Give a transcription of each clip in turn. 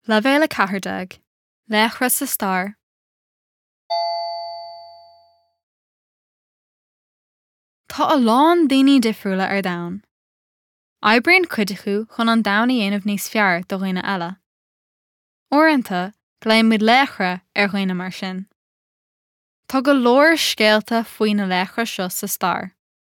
Levéile Cathairdeag, Leachra sa Star. Tá a lán daoine difriúla ar domhan. Oibríonn cuidiú chun an domhan a dhéanamh níos fearr do dhaoine eile. Uaireanta, gléimid leachra ar dhaoine mar sin. Tá go leor scéalta faoi na leachra seo sa Star.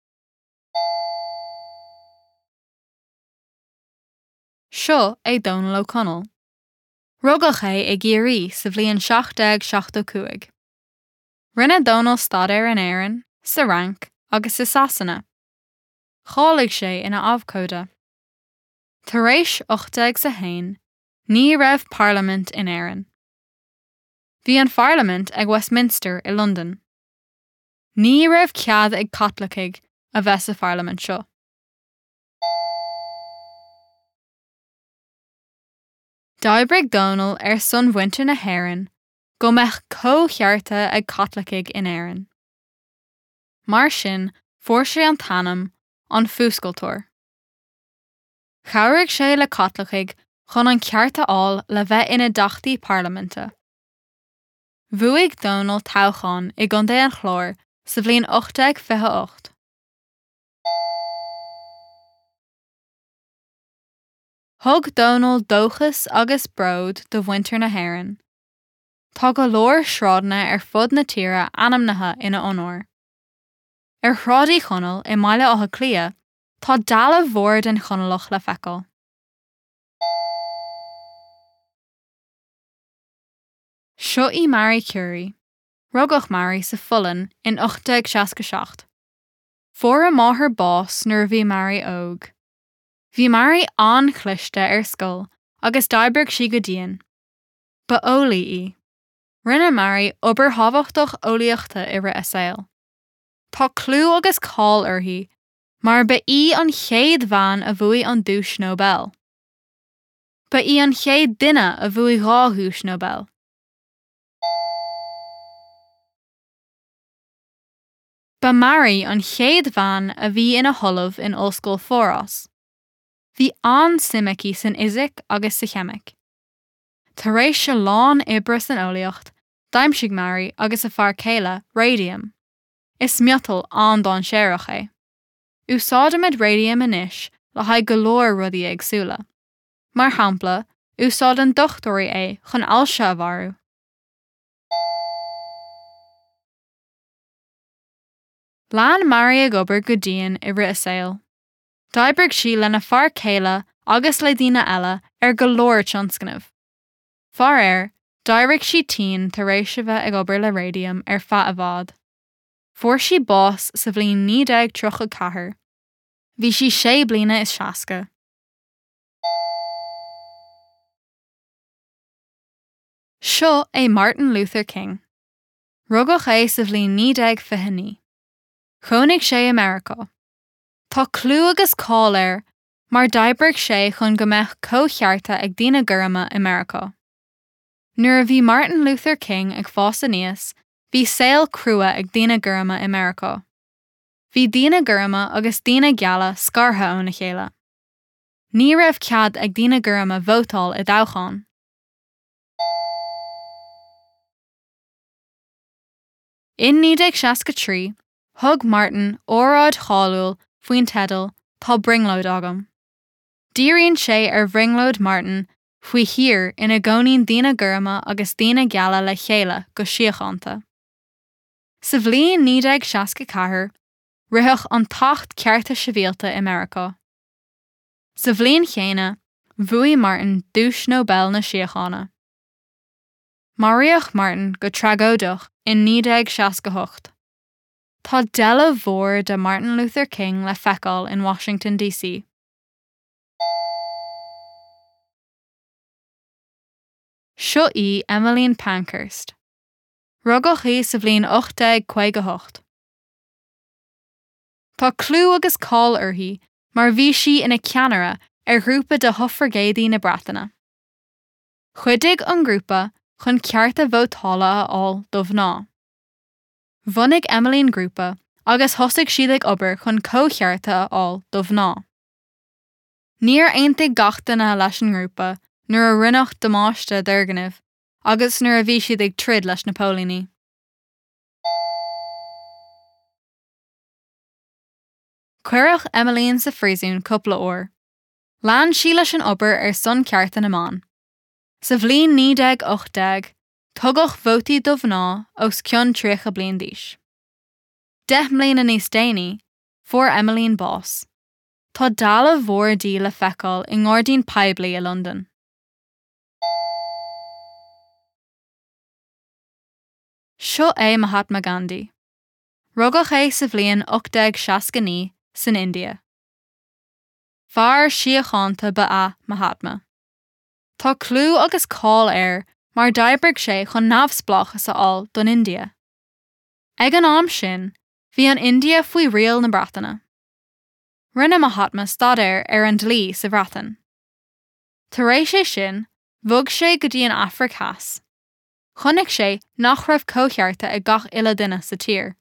Seo é Donal O'Connell. Rugach é ag Géirí sa bhliain 1775. Rinne Donal stadair an Éireann, sa Rank agus sa Sasanna. Chálaigh sé ina Abhcóda. Tar éis 80 sa hain, ní raibh Parliament in Éireann. Bhí an Parliament ag Westminster i London. Ní raibh cead ag Catlaigh a bheith sa Parliament seo. D'oibrigh Donal ar son bhainte na hÉireann go mbeadh comhchearta ag Catlaigh in Éireann. Mar sin, fuair sé an tanam an fúscailteoir. Chabhraigh sé le Catlaigh chun an cearta fháil le bheith ina dachtaí Parliamenta. Bhuaigh Donal toghcháin i gContae an Chlár sa bhliain 1828. Thug Donal dóchas agus bród do bhaintear na hÉireann. Tá go leor sráidne ar fud na tíre anamnatha ina ionóir. Ar shrádaí chonaill I mbaile átha clia, tá dala mhór den chonailach le feiceáil. Seo I Marie Curie. Rugach Marie sa Fullan in 1867. Fuair a máthair bás nuair bhí Marie óg. Bhí Marie an-chliste ar scoil agus d'oibrigh sí go dtíon. Ba ólaí I. Rinne Marie obair thábhachtach ólaíochta I rith a saoil. Tá clú agus cáil uirthi, mar ba í an chéad bhean a bhuaigh an dúis Nobel. Ba í an chéad duine a bhuaigh dhúis Nobel. Ba Marie an chéad bhean a bhí ina tholamh in Ollscoil Fóras. Bhí an-simicí san Isac agus sa Cheimic. Tar éis se lán ibre san ólaíocht, d'aimsigh Marie agus a fear céile radium. Is miotal an don séireach é. Úsáidimid radium inis le haid go leor rudaí éagsúla. Mar shampla, úsáid an dochtóirí é chun ailse a bharú. Lean Marie ag obair go dtíon I rith a saoil. D'oibrigh sí lena fear céile agus le daoine eile ar go leor tionscnamh. Fear air, d'oibrigh sí tiin tar éis a bheith ag obair le radium ar feadh a bhád. Fuair sí bás sa bhliain 1934. Bhí sí 6 bliana is 60. Seo é Martin Luther King. Rugach é sa bhliain 1929. Chónaigh sé America. Tá clú agus cáil air, mar d'oibrigh sé chun go mbeadh comhchearta ag daoine gurama America. Nuair a bhí Martin Luther King ag fós aníos, bhí saol crua ag daoine gurama America. Bhí daoine gurama agus daoine geala scartha ón na chéile. Ní raibh cead ag daoine gurama vótáil I dtoghcháin. In 1963, thug Martin óráid cháúil faoin teadal tá bringlóid agam. Díríonn sé ar bringlóid Martin faoi thír ina gcónaíonn daoine gurama agus daoine geala le chéile go síochánta. Sa bhliain 1964, rithach an tacht cearta sibhialta America. Sa bhliain chéine, bhuaigh Martin dúis Nobel na síochána. Maríoch Martin go tragódach in 1968. Tá dela mhór de Martin Luther King le feiceáil in Washington, D.C. Seo I Emmeline Pankhurst. Rugach í sa bhliain 1858. Tá clú agus cáil uirthi, mar bhí sí ina ceannara ar grúpa de hofragéadaí na Breataine. Chuidigh an grúpa chun cearta vótála a fháil do bhná. Bhunaigh Emmeline grúpa agus thosaigh siad ag obair chun comhchearta a fháil do bhná. Níor aontaigh gachtainna leis an grúpa nuair a rinneach damáiste d'organibh, agus nuair a bhí siad ag trid leis na póilíní. Cuireadh Emmeline sa phríosún cúpla uair. Lean sí leis an obair ar son cearta na mán. Sa bhliain 1980, tugadh vótaí do bhná os cionn tríocha bliain d'aois. 10 mbliana níos déanaí, fuair Emmeline bás. Tá dála mhór dí le feiceáil i ngordaín Paibley i London. Seo é Mahatma Gandhi. Rugach é sa bhliain 1869 san India. Bhar síochánta ba a Mahatma. Tá clú agus cáil air mar d'oibrigh sé chun neamhsplách asáil don India. Ag an am sin, bhí an India faoi rial na Breataine. Rinne Mahatma stadair ar an dlí sa Bhratan. Tar éis sé sin, bhog sé go dtí an Afraic theas. Chonaic sé nach raibh cóchearta ag gach uile duine sa tír.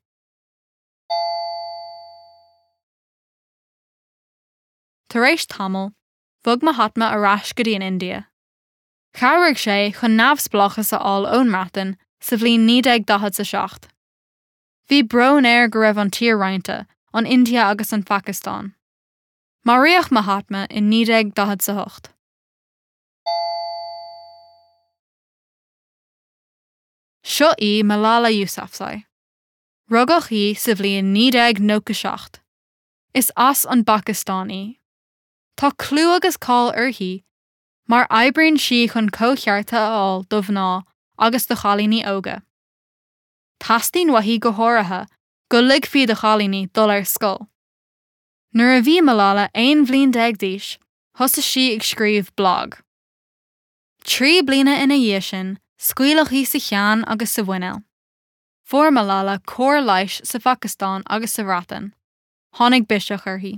Tar éis tamil, bhog Mahatma arás go dtí an India. Cabhairg sé chun neamhsplachas aáil ón Mratan sa bhliain 1947. Bhí brón air go raibh an tír roinnte an India agus an Pakistan. Maríoch Mahatma in 1948. Seo í Malala Yousafzai. Rugach í sa bhliain 1997. Is as an Pakistánaí. Tá clú agus cáil uirthi, mar oibríonn si chun cóchearta aáil do bhná agus do chalíní óga. Tastíonn waithí go háirithe go ligh fi do chalíní dul ar scoil. Nuair a bhí Malala 1 bhliain d'aois, thosa si ag scríobh blog. 3 bliana ina dhiaidh sin, scaoilech í sa cheann agus sa bhfuinneall. Fuair Malala cóir leish sa Pakistan agus sa Bhratan. Tháinig biseach uirthi.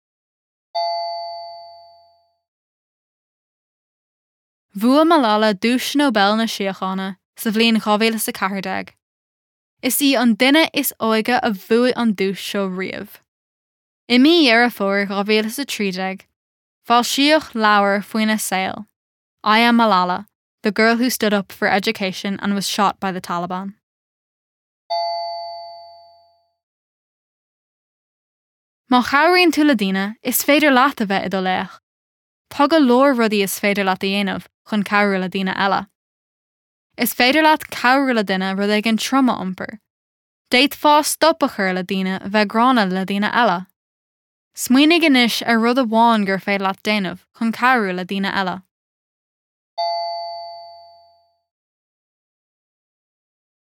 Bhua Malala dúis Nobel na Síochána sa bhliain 2014. Is í an duine is óige a bhuaigh an dúis seo riamh. I mí ar a fór 2013, fáil síoch leabhar faoin sail. I am Malala, the girl who stood up for education and was shot by the Taliban. Má chabhraíonn tú le daoine, is féidir leat a bheith i do léach. Tá go leor rudaí is féidir leat a dhéanamh chun cabhraí le daoine eile. Is féidir leat cabhraí le duine rud ag an troma iompar. Déit fás stop a chur le daoine bheith grána le daoine eile. Smaoinigh inis ar rud amháin gur féidir leat déanamh chun cabhraí le daoine eile.